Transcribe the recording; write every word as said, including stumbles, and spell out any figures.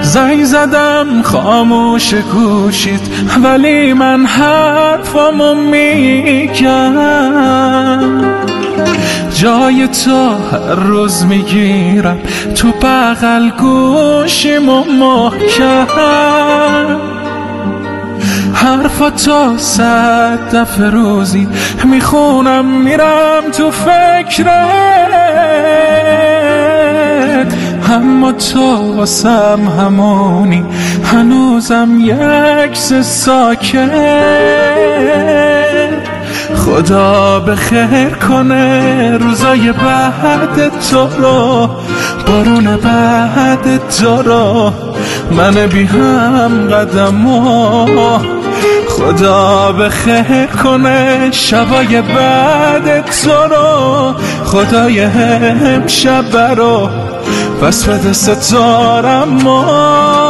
زنگ زدم خاموش گوشید، ولی من حرفمو میگم. جای تو هر روز میگیرم تو بغل گوشیمو محکم. حرفاتو صد دفعه روزی میخونم، میرم تو فکرت، اما تو واسم همونی، هنوزم یک ساکت. خدا به خیر کنه روزای بعد تو رو، بارون بعد تو رو، من بی هم قدمو. خدا به خیر کنه شبای بعد تو رو، خدای امشب رو بس بده ستارم.